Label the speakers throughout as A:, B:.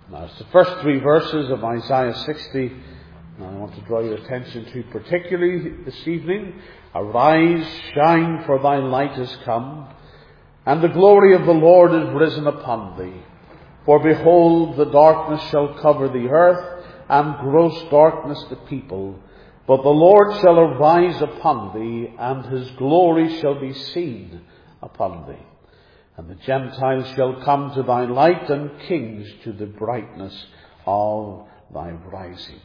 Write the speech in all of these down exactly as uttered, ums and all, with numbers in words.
A: Now, it's the first three verses of Isaiah sixty, and I want to draw your attention to particularly this evening. Arise, shine, for thy light is come, and the glory of the Lord is risen upon thee. For behold, the darkness shall cover the earth, and gross darkness the people. But the Lord shall arise upon thee, and his glory shall be seen upon thee. And the Gentiles shall come to thy light, and kings to the brightness of thy rising.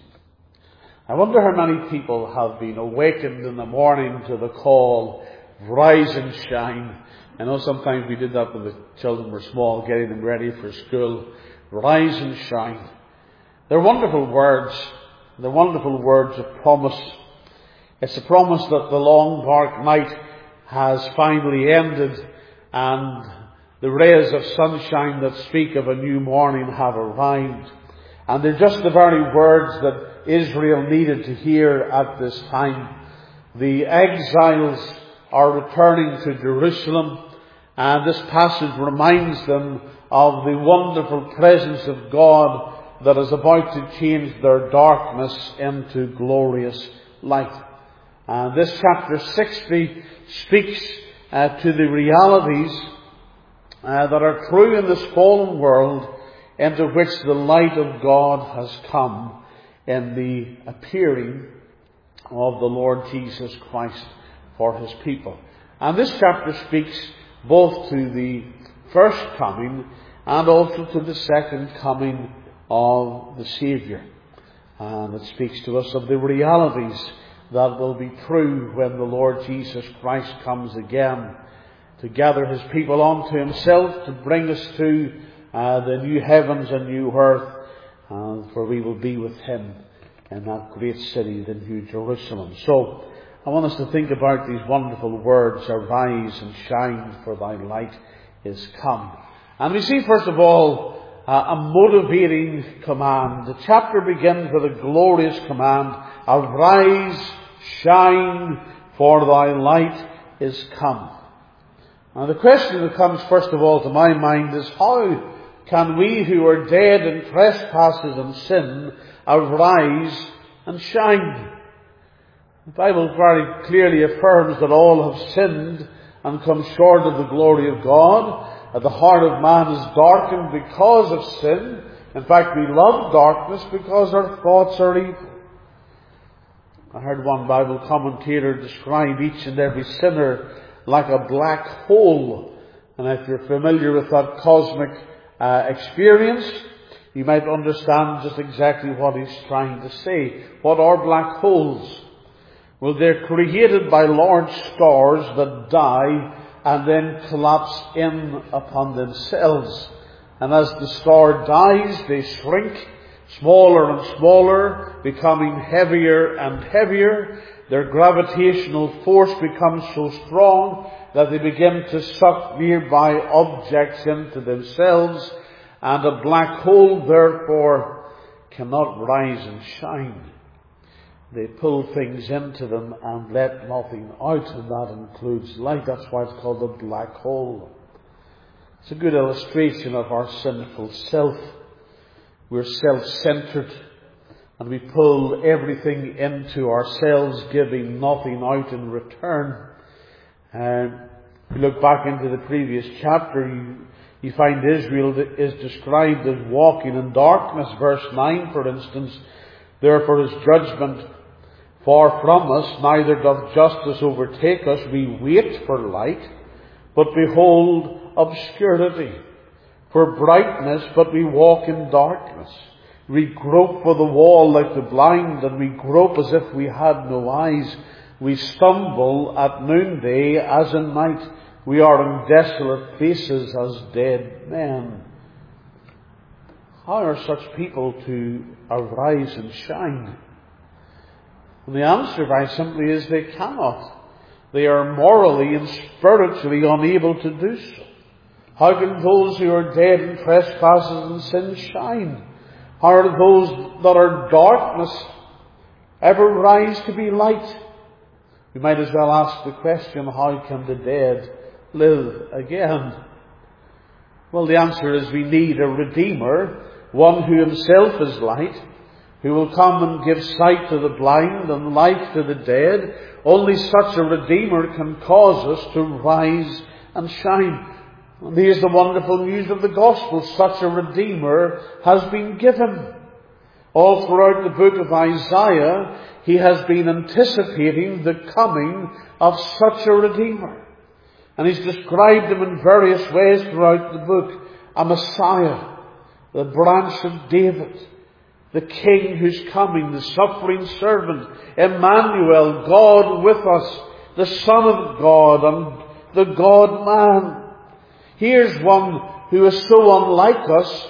A: I wonder how many people have been awakened in the morning to the call, rise and shine. I know sometimes we did that when the children were small, getting them ready for school. Rise and shine. They're wonderful words. They're wonderful words of promise. It's a promise that the long dark night has finally ended, and the rays of sunshine that speak of a new morning have arrived. And they're just the very words that Israel needed to hear at this time. The exiles are returning to Jerusalem, and this passage reminds them of the wonderful presence of God that is about to change their darkness into glorious light. And this chapter sixty speaks uh, to the realities uh, that are true in this fallen world, into which the light of God has come in the appearing of the Lord Jesus Christ for his people. And this chapter speaks both to the first coming and also to the second coming of the Saviour. And it speaks to us of the realities that will be true when the Lord Jesus Christ comes again to gather his people unto himself, to bring us to uh, the new heavens and new earth, uh, for we will be with him in that great city, the New Jerusalem. So I want us to think about these wonderful words, arise and shine, for thy light is come. And we see, first of all, uh, a motivating command. The chapter begins with a glorious command, arise, shine, for thy light is come. Now the question that comes first of all to my mind is, how can we who are dead in trespasses and sin arise and shine? The Bible very clearly affirms that all have sinned and come short of the glory of God. That the heart of man is darkened because of sin. In fact, we love darkness because our thoughts are evil. I heard one Bible commentator describe each and every sinner like a black hole. And if you're familiar with that cosmic uh, experience, you might understand just exactly what he's trying to say. What are black holes? Well, they're created by large stars that die and then collapse in upon themselves. And as the star dies, they shrink, smaller and smaller, becoming heavier and heavier. Their gravitational force becomes so strong that they begin to suck nearby objects into themselves, and a black hole, therefore, cannot rise and shine. They pull things into them and let nothing out, and that includes light. That's why it's called a black hole. It's a good illustration of our sinful self. We're self-centered, and we pull everything into ourselves, giving nothing out in return. And if you look back into the previous chapter, you, you find Israel is described as walking in darkness. Verse nine, for instance, therefore his judgment far from us, neither doth justice overtake us. We wait for light, but behold obscurity. For brightness, but we walk in darkness. We grope for the wall like the blind, and we grope as if we had no eyes. We stumble at noonday as in night. We are in desolate places as dead men. How are such people to arise and shine? And the answer very simply is they cannot. They are morally and spiritually unable to do so. How can those who are dead in trespasses and sin shine? How are those that are darkness ever rise to be light? We might as well ask the question, how can the dead live again? Well, the answer is we need a Redeemer, one who himself is light, who will come and give sight to the blind and life to the dead. Only such a Redeemer can cause us to rise and shine. And here's the wonderful news of the gospel. Such a Redeemer has been given. All throughout the book of Isaiah, he has been anticipating the coming of such a Redeemer. And he's described him in various ways throughout the book. A Messiah, the branch of David, the King who's coming, the suffering servant, Emmanuel, God with us, the Son of God and the God-man. Here's one who is so unlike us.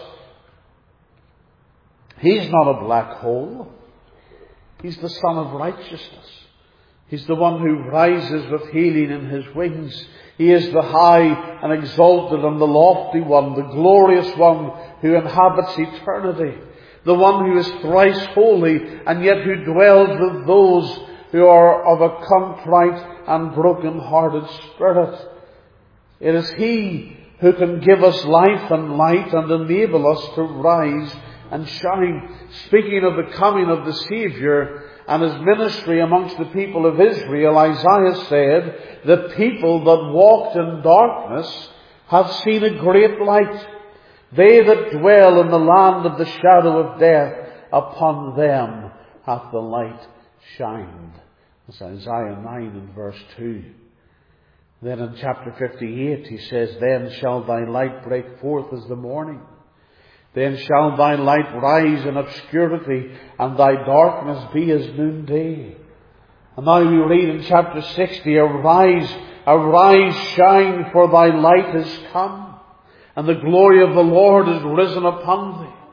A: He's not a black hole. He's the Son of righteousness. He's the one who rises with healing in his wings. He is the high and exalted and the lofty one, the glorious one who inhabits eternity. The one who is thrice holy and yet who dwells with those who are of a contrite and broken-hearted spirit. It is he who can give us life and light and enable us to rise and shine. Speaking of the coming of the Saviour and his ministry amongst the people of Israel, Isaiah said, the people that walked in darkness have seen a great light. They that dwell in the land of the shadow of death, upon them hath the light shined. That's Isaiah nine and verse two. Then in chapter fifty-eight he says, then shall thy light break forth as the morning. Then shall thy light rise in obscurity, and thy darkness be as noonday. And now we read in chapter sixty, arise, arise, shine, for thy light is come, and the glory of the Lord is risen upon thee.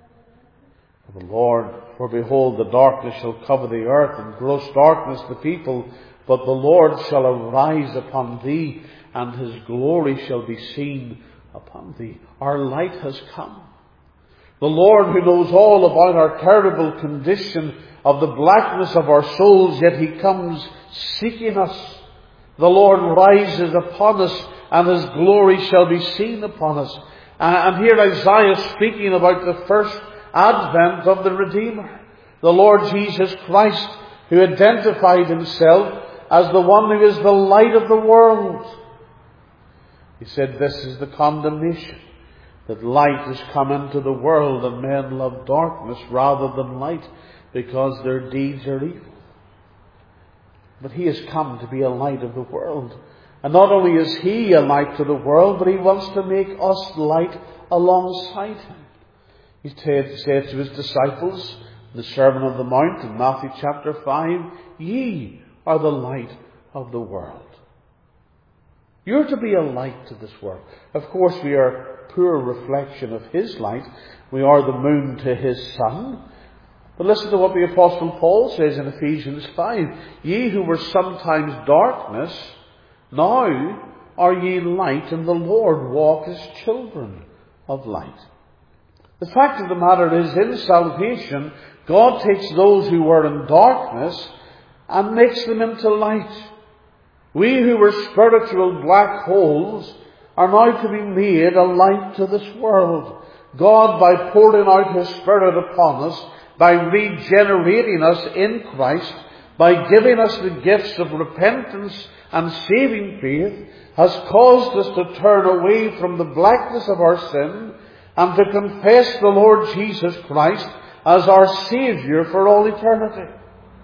A: For the Lord, for behold, the darkness shall cover the earth, and gross darkness the people, but the Lord shall arise upon thee, and his glory shall be seen upon thee. Our light has come. The Lord, who knows all about our terrible condition of the blackness of our souls, yet he comes seeking us. The Lord rises upon us, and his glory shall be seen upon us. And here Isaiah is speaking about the first advent of the Redeemer, the Lord Jesus Christ, who identified himself as the one who is the light of the world. He said, this is the condemnation, that light has come into the world, and men love darkness rather than light, because their deeds are evil. But he has come to be a light of the world. And not only is he a light to the world, but he wants to make us light alongside him. He said to his disciples in the Sermon on the Mount in Matthew chapter five, ye are the light of the world. You're to be a light to this world. Of course, we are a poor reflection of his light. We are the moon to his sun. But listen to what the Apostle Paul says in Ephesians five. Ye who were sometimes darkness, now are ye light in the Lord. Walk as children of light. The fact of the matter is, in salvation, God takes those who were in darkness and makes them into light. We who were spiritual black holes are now to be made a light to this world. God, by pouring out his Spirit upon us, by regenerating us in Christ, by giving us the gifts of repentance and saving faith, has caused us to turn away from the blackness of our sin and to confess the Lord Jesus Christ as our Saviour for all eternity.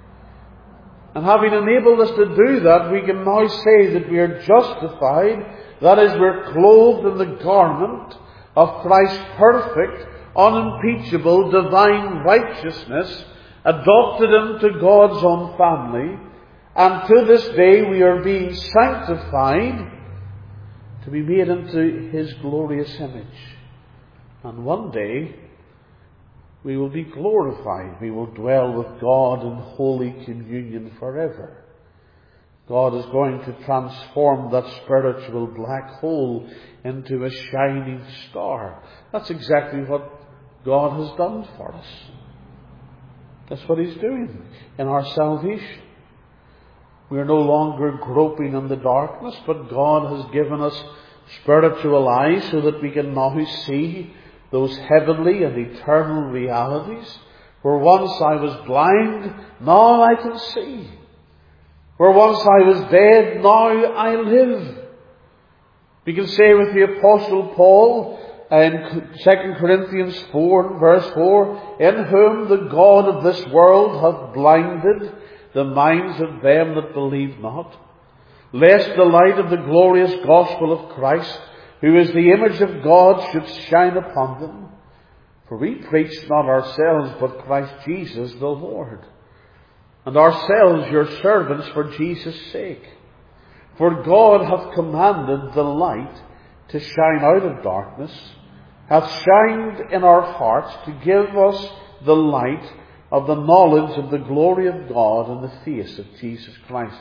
A: And having enabled us to do that, we can now say that we are justified. That is, we're clothed in the garment of Christ's perfect, unimpeachable, divine righteousness, adopted into God's own family. And to this day we are being sanctified to be made into his glorious image. And one day we will be glorified. We will dwell with God in holy communion forever. God is going to transform that spiritual black hole into a shining star. That's exactly what God has done for us. That's what he's doing in our salvation. We are no longer groping in the darkness, but God has given us spiritual eyes so that we can now see those heavenly and eternal realities. Where once I was blind, now I can see. Where once I was dead, now I live. We can say with the Apostle Paul in Second Corinthians four, verse four, in whom the God of this world hath blinded the minds of them that believe not, lest the light of the glorious gospel of Christ, who is the image of God, should shine upon them. For we preach not ourselves, but Christ Jesus the Lord, and ourselves your servants for Jesus' sake. For God hath commanded the light to shine out of darkness, hath shined in our hearts to give us the light of the knowledge of the glory of God in the face of Jesus Christ.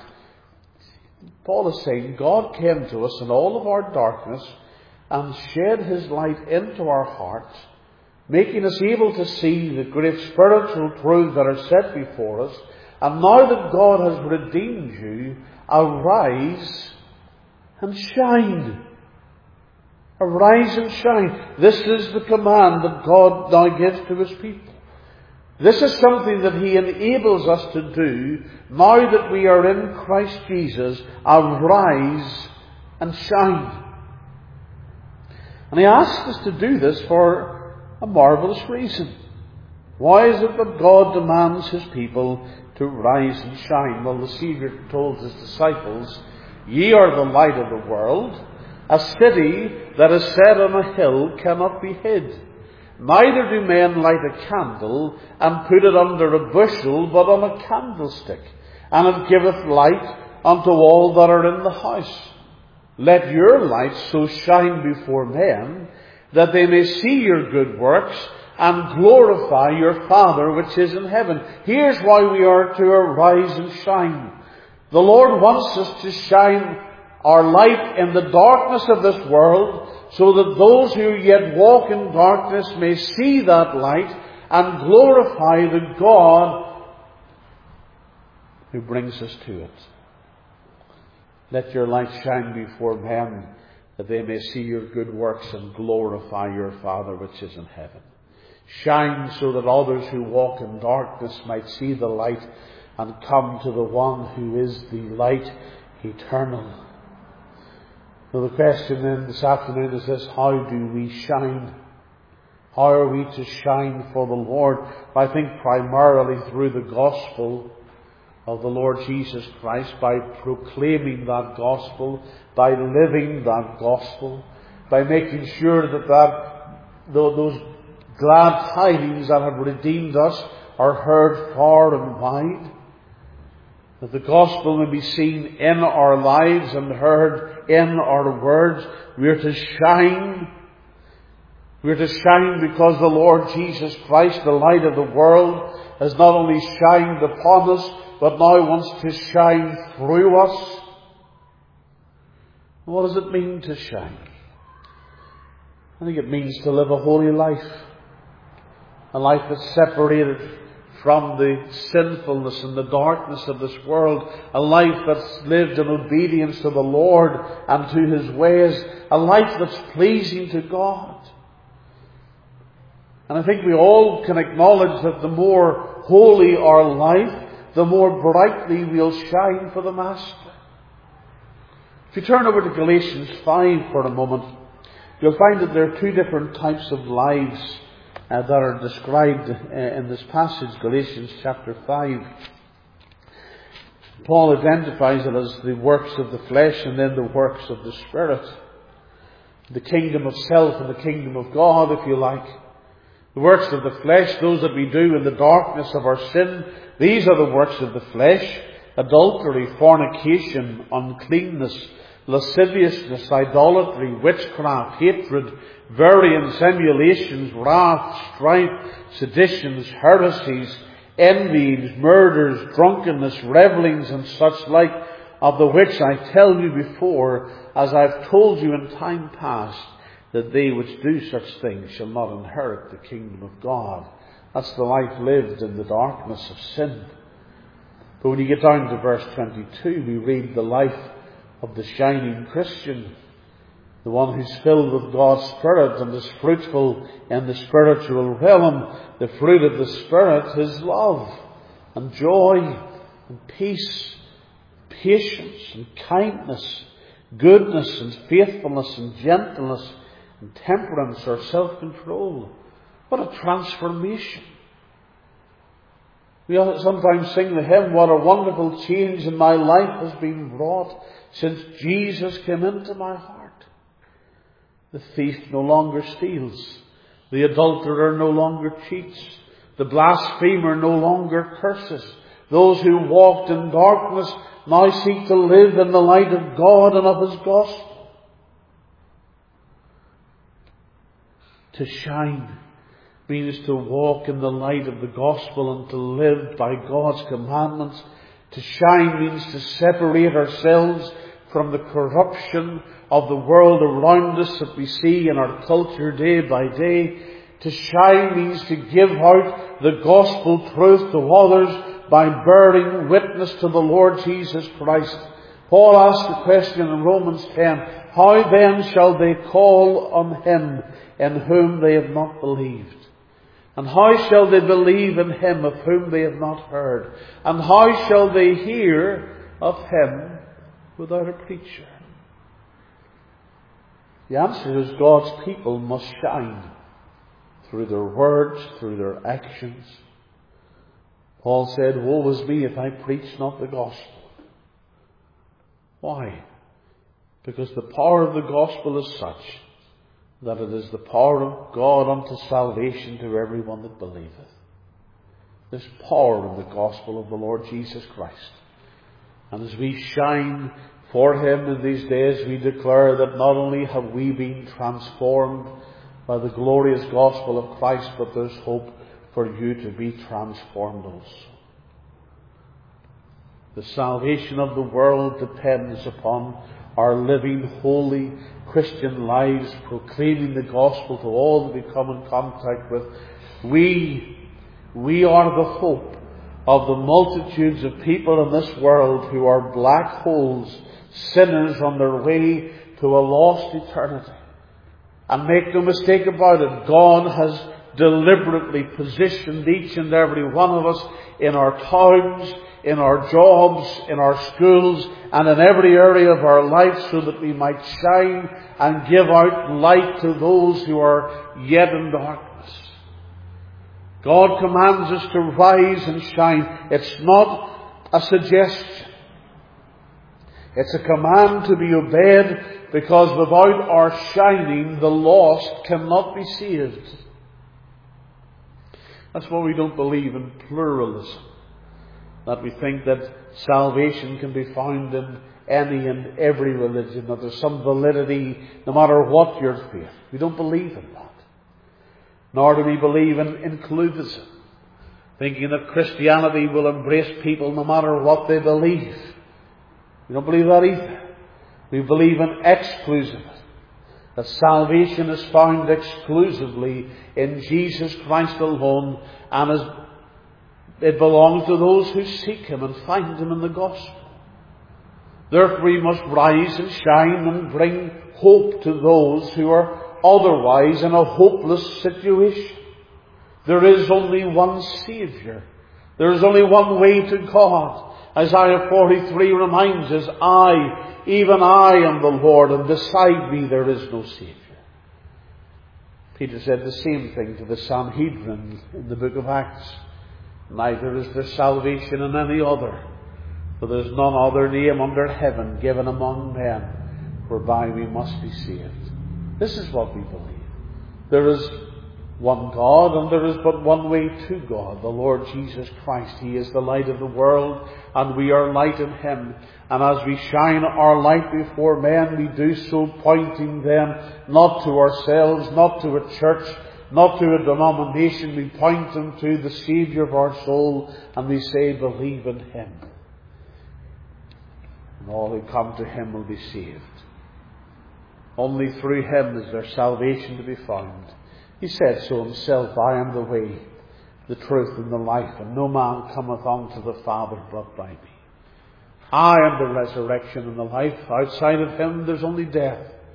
A: Paul is saying God came to us in all of our darkness and shed his light into our hearts, making us able to see the great spiritual truths that are set before us. And now that God has redeemed you, arise and shine. Arise and shine. This is the command that God now gives to his people. This is something that he enables us to do now that we are in Christ Jesus. Arise and shine. And he asks us to do this for a marvellous reason. Why is it that God demands his people to rise and shine? Well, the Saviour told his disciples, ye are the light of the world. A city that is set on a hill cannot be hid. Neither do men light a candle and put it under a bushel, but on a candlestick, and it giveth light unto all that are in the house. Let your light so shine before men, that they may see your good works and glorify your Father which is in heaven. Here's why we are to arise and shine. The Lord wants us to shine our light in the darkness of this world, so that those who yet walk in darkness may see that light and glorify the God who brings us to it. Let your light shine before men, that they may see your good works and glorify your Father which is in heaven. Shine so that others who walk in darkness might see the light and come to the one who is the light eternal. So the question then this afternoon is this: how do we shine? How are we to shine for the Lord? I think primarily through the gospel of the Lord Jesus Christ, by proclaiming that gospel, by living that gospel, by making sure that, that those glad tidings that have redeemed us are heard far and wide. That the gospel may be seen in our lives and heard in our words. We are to shine. We are to shine because the Lord Jesus Christ, the light of the world, has not only shined upon us, but now wants to shine through us. What does it mean to shine? I think it means to live a holy life. A life that's separated from the sinfulness and the darkness of this world. A life that's lived in obedience to the Lord and to his ways. A life that's pleasing to God. And I think we all can acknowledge that the more holy our life, the more brightly we'll shine for the Master. If you turn over to Galatians five for a moment, you'll find that there are two different types of lives uh, that are described uh, in this passage, Galatians chapter five. Paul identifies it as the works of the flesh and then the works of the Spirit. The kingdom of self and the kingdom of God, if you like. The works of the flesh, those that we do in the darkness of our sin, these are the works of the flesh: adultery, fornication, uncleanness, lasciviousness, idolatry, witchcraft, hatred, variance, emulations, wrath, strife, seditions, heresies, envyings, murders, drunkenness, revellings, and such like, of the which I tell you before, as I have told you in time past, that they which do such things shall not inherit the kingdom of God. That's the life lived in the darkness of sin. But when you get down to verse twenty-two, we read the life of the shining Christian. The one who's filled with God's Spirit and is fruitful in the spiritual realm. The fruit of the Spirit is love and joy and peace, patience and kindness, goodness and faithfulness and gentleness and temperance or self-control. What a transformation. We sometimes sing the hymn, what a wonderful change in my life has been wrought since Jesus came into my heart. The thief no longer steals. The adulterer no longer cheats. The blasphemer no longer curses. Those who walked in darkness now seek to live in the light of God and of His gospel. To shine means to walk in the light of the gospel and to live by God's commandments. To shine means to separate ourselves from the corruption of the world around us that we see in our culture day by day. To shine means to give out the gospel truth to others by bearing witness to the Lord Jesus Christ. Paul asked the question in Romans ten, how then shall they call on Him in whom they have not believed? And how shall they believe in Him of whom they have not heard? And how shall they hear of Him without a preacher? The answer is God's people must shine through their words, through their actions. Paul said, woe is me if I preach not the gospel. Why? Because the power of the gospel is such that it is the power of God unto salvation to everyone that believeth. There's power in the gospel of the Lord Jesus Christ. And as we shine for Him in these days, we declare that not only have we been transformed by the glorious gospel of Christ, but there's hope for you to be transformed also. The salvation of the world depends upon our living holy Christian lives, proclaiming the gospel to all that we come in contact with. We, we are the hope of the multitudes of people in this world who are black holes, sinners on their way to a lost eternity. And make no mistake about it, God has deliberately positioned each and every one of us in our towns, in our jobs, in our schools, and in every area of our life so that we might shine and give out light to those who are yet in darkness. God commands us to rise and shine. It's not a suggestion. It's a command to be obeyed, because without our shining, the lost cannot be saved. That's why we don't believe in pluralism. That we think that salvation can be found in any and every religion, that there's some validity no matter what your faith. We don't believe in that. Nor do we believe in inclusivism, thinking that Christianity will embrace people no matter what they believe. We don't believe that either. We believe in exclusivism, that salvation is found exclusively in Jesus Christ alone, and is, it belongs to those who seek Him and find Him in the gospel. Therefore we must rise and shine and bring hope to those who are otherwise in a hopeless situation. There is only one Saviour. There is only one way to God. Isaiah forty-three reminds us, I, even I am the Lord, and beside me there is no Saviour. Peter said the same thing to the Sanhedrin in the book of Acts. Neither is there salvation in any other, for there is none other name under heaven given among men whereby we must be saved. This is what we believe. There is one God, and there is but one way to God, the Lord Jesus Christ. He is the light of the world, and we are light in Him. And as we shine our light before men, we do so pointing them not to ourselves, not to a church, not to a denomination. We point them to the Saviour of our soul, and we say, believe in Him. And all who come to Him will be saved. Only through Him is there salvation to be found. He said so Himself, I am the way, the truth, and the life, and no man cometh unto the Father but by me. I am the resurrection and the life. Outside of Him there's only death.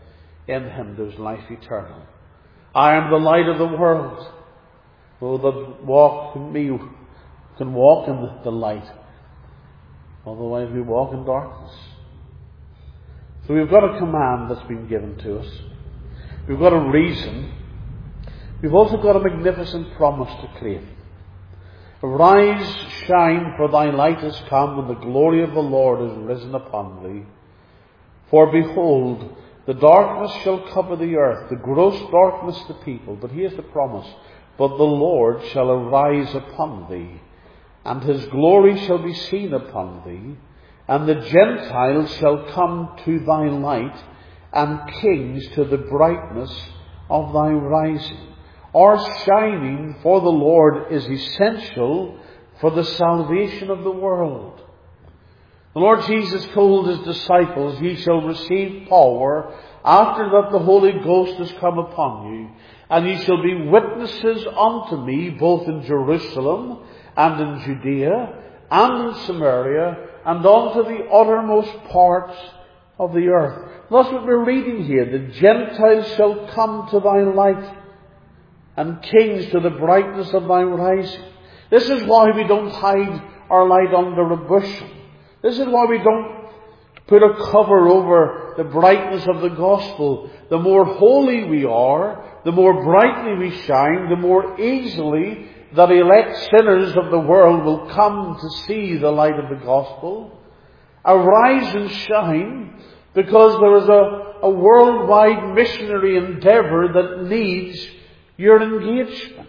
A: in him there's life eternal. I am the light of the world. Oh, that walk in me can walk in the light. Otherwise we walk in darkness. So we've got a command that's been given to us. We've got a reason. We've also got a magnificent promise to claim. Arise, shine, for thy light is come, and the glory of the Lord is risen upon thee. For behold, the darkness shall cover the earth, the gross darkness the people. But here's the promise. But the Lord shall arise upon thee, and his glory shall be seen upon thee, and the Gentiles shall come to thy light, and kings to the brightness of thy rising. Our shining for the Lord is essential for the salvation of the world. The Lord Jesus told his disciples, ye shall receive power after that the Holy Ghost has come upon you, and ye shall be witnesses unto me both in Jerusalem and in Judea and in Samaria and unto the uttermost parts of the earth. That's what we're reading here. The Gentiles shall come to thy light, and kings to the brightness of thy rising. This is why we don't hide our light under a bushel. This is why we don't put a cover over the brightness of the gospel. The more holy we are, the more brightly we shine, the more easily that elect sinners of the world will come to see the light of the gospel. Arise and shine, because there is a, a worldwide missionary endeavor that needs your engagement.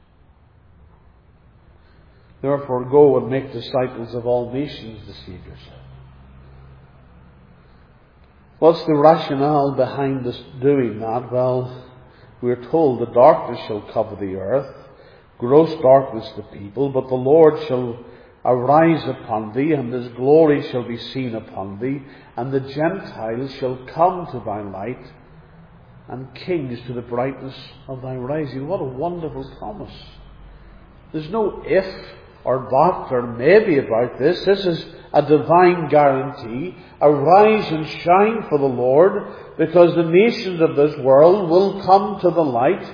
A: Therefore, go and make disciples of all nations, the Saviour said. What's the rationale behind us doing that? Well, we're told the darkness shall cover the earth, gross darkness the people, but the Lord shall arise upon thee, and his glory shall be seen upon thee, and the Gentiles shall come to thy light, and kings to the brightness of thy rising. What a wonderful promise. There's no if or but or maybe about this. This is a divine guarantee. Arise and shine for the Lord, because the nations of this world will come to the light.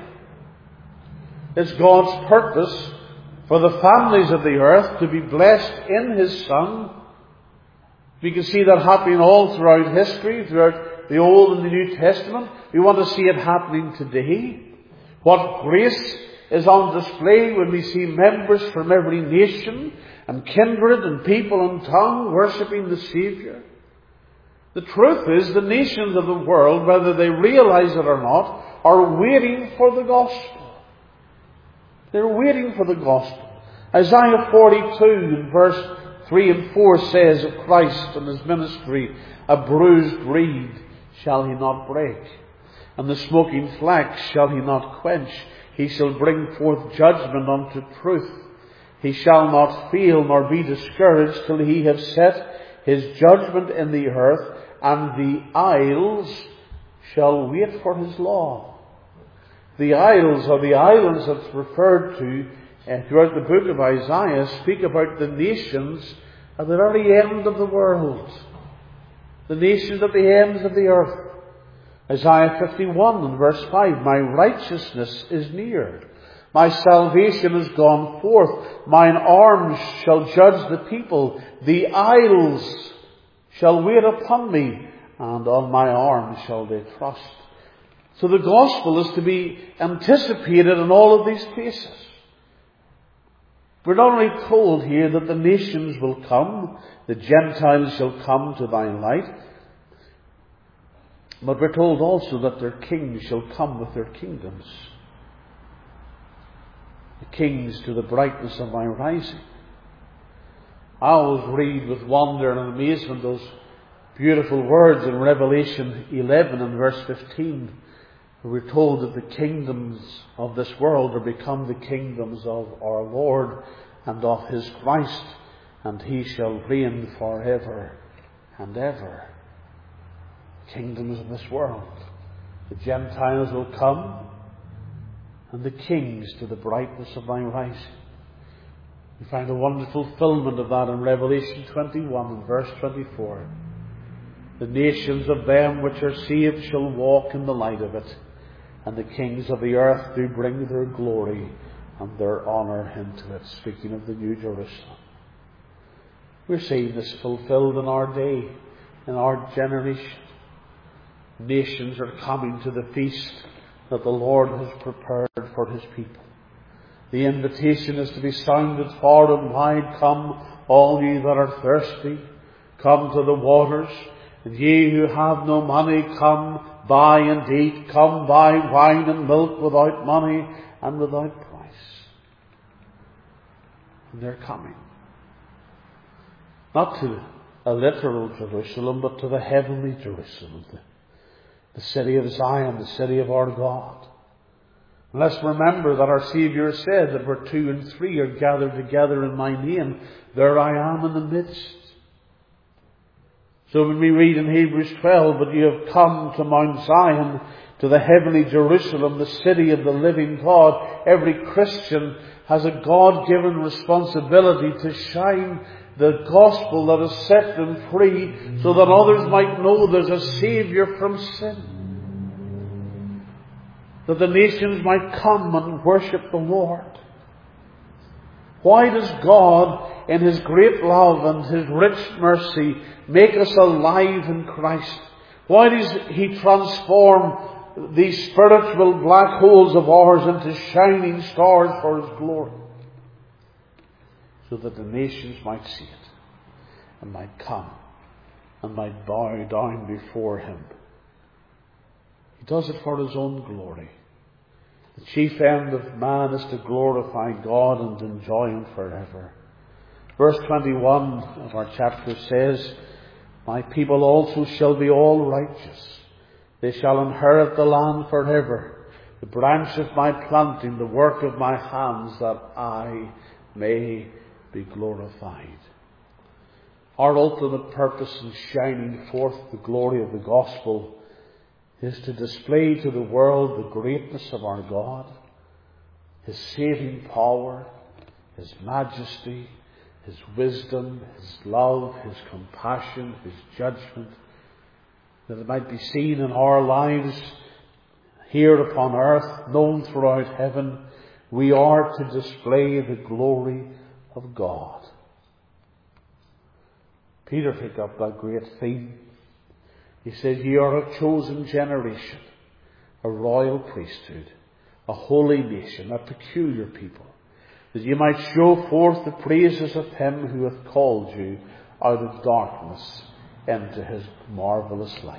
A: It's God's purpose for the families of the earth to be blessed in his Son. We can see that happening all throughout history, throughout the Old and the New Testament. We want to see it happening today. What grace is on display when we see members from every nation and kindred and people and tongue worshipping the Saviour. The truth is, the nations of the world, whether they realize it or not, are waiting for the gospel. They're waiting for the gospel. Isaiah forty-two, verse three and four says of Christ and his ministry, a bruised reed shall he not break, and the smoking flax shall he not quench. He shall bring forth judgment unto truth. He shall not fail nor be discouraged till he have set his judgment in the earth, and the isles shall wait for his law. The isles, or the islands that's referred to uh, throughout the book of Isaiah, speak about the nations at the very end of the world. The nations at the ends of the earth. Isaiah fifty-one and verse five, my righteousness is near. My salvation is gone forth. Mine arm shall judge the people. The isles shall wait upon me, and on my arm shall they trust. So the gospel is to be anticipated in all of these places. We're not only told here that the nations will come, the Gentiles shall come to thy light, but we're told also that their kings shall come with their kingdoms. The kings to the brightness of thy rising. I always read with wonder and amazement those beautiful words in Revelation eleven and verse fifteen, where we're told that the kingdoms of this world are become the kingdoms of our Lord and of his Christ, and he shall reign forever and ever. Kingdoms of this world. The Gentiles will come, and the kings to the brightness of thy rising. We find a wonderful fulfillment of that in Revelation twenty-one and verse twenty-four. The nations of them which are saved shall walk in the light of it, and the kings of the earth do bring their glory and their honour into it. Speaking of the New Jerusalem. We're seeing this fulfilled in our day, in our generation. Nations are coming to the feast that the Lord has prepared for His people. The invitation is to be sounded far and wide. Come, all ye that are thirsty, come to the waters. And ye who have no money, come, buy and eat. Come, buy wine and milk without money and without price. And they're coming. Not to a literal Jerusalem, but to the heavenly Jerusalem. The, the city of Zion, the city of our God. And let's remember that our Saviour said that where two and three are gathered together in my name, there I am in the midst. So when we read in Hebrews twelve, but you have come to Mount Zion, to the heavenly Jerusalem, the city of the living God, every Christian has a God-given responsibility to shine the gospel that has set them free, so that others might know there's a Saviour from sin. That the nations might come and worship the Lord. Why does God, in His great love and His rich mercy, make us alive in Christ? Why does He transform these spiritual black holes of ours into shining stars for His glory? So that the nations might see it and might come and might bow down before Him. He does it for His own glory. The chief end of man is to glorify God and enjoy Him forever. Verse twenty-one of our chapter says, my people also shall be all righteous. They shall inherit the land forever. The branch of my planting, the work of my hands, that I may be glorified. Our ultimate purpose in shining forth the glory of the gospel is to display to the world the greatness of our God, His saving power, His majesty, His wisdom, His love, His compassion, His judgment, that it might be seen in our lives here upon earth, known throughout heaven. We are to display the glory of God. Peter picked up that great theme. He said, ye are a chosen generation, a royal priesthood, a holy nation, a peculiar people, that ye might show forth the praises of Him who hath called you out of darkness into His marvellous light.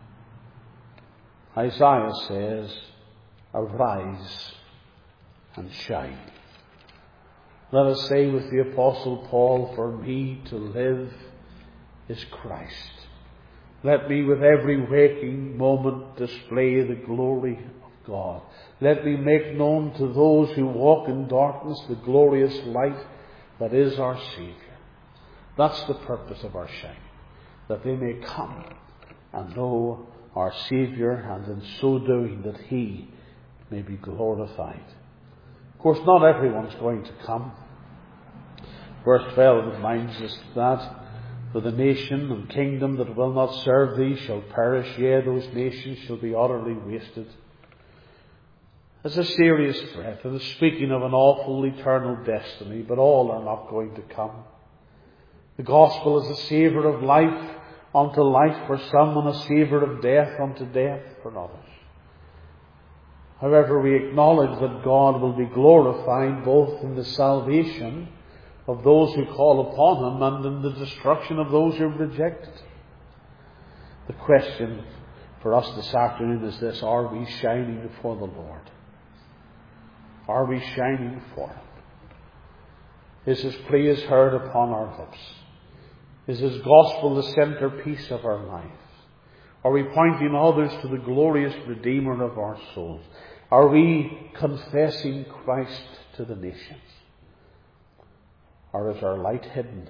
A: Isaiah says, arise and shine. Let us say with the Apostle Paul, for me to live is Christ. Let me with every waking moment display the glory of God. Let me make known to those who walk in darkness the glorious light that is our Saviour. That's the purpose of our shining, that they may come and know our Saviour, and in so doing that He may be glorified. Of course, not everyone's going to come. Verse twelve reminds us that, for the nation and kingdom that will not serve Thee shall perish, yea, those nations shall be utterly wasted. It's a serious threat. It is speaking of an awful eternal destiny, but all are not going to come. The gospel is a savour of life unto life for some, and a savour of death unto death for others. However, we acknowledge that God will be glorified both in the salvation of those who call upon Him and in the destruction of those who reject it. The question for us this afternoon is this: are we shining for the Lord? Are we shining for Him? Is His praise heard upon our lips? Is His gospel the centrepiece of our life? Are we pointing others to the glorious Redeemer of our souls? Are we confessing Christ to the nations? Or is our light hidden?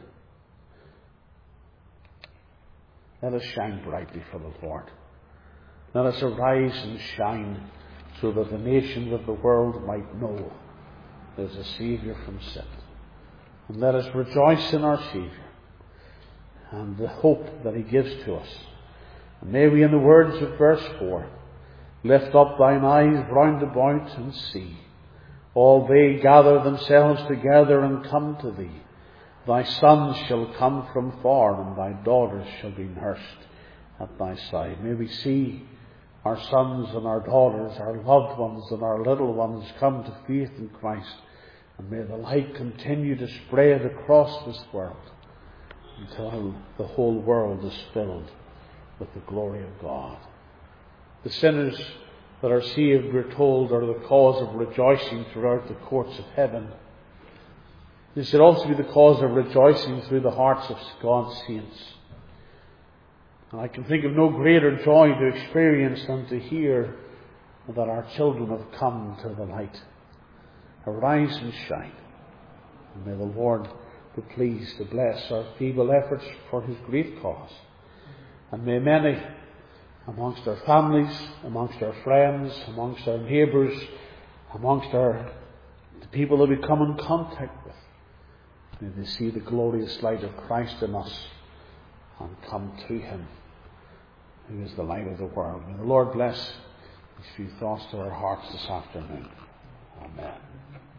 A: Let us shine brightly for the Lord. Let us arise and shine so that the nations of the world might know there's a Saviour from sin. And let us rejoice in our Saviour and the hope that He gives to us And may we, in the words of verse four, lift up thine eyes round about and see. All they gather themselves together and come to thee. Thy sons shall come from far, and thy daughters shall be nursed at thy side. May we see our sons and our daughters, our loved ones and our little ones come to faith in Christ. And may the light continue to spread across this world until the whole world is filled with the glory of God. The sinners that are saved, we're told, are the cause of rejoicing throughout the courts of heaven. They should also be the cause of rejoicing through the hearts of God's saints. And I can think of no greater joy to experience than to hear that our children have come to the light. Arise and shine. And may the Lord be pleased to bless our feeble efforts for his great cause. And may many amongst our families, amongst our friends, amongst our neighbours, amongst our the people that we come in contact with, may they see the glorious light of Christ in us and come to him, who is the light of the world. May the Lord bless these few thoughts to our hearts this afternoon. Amen.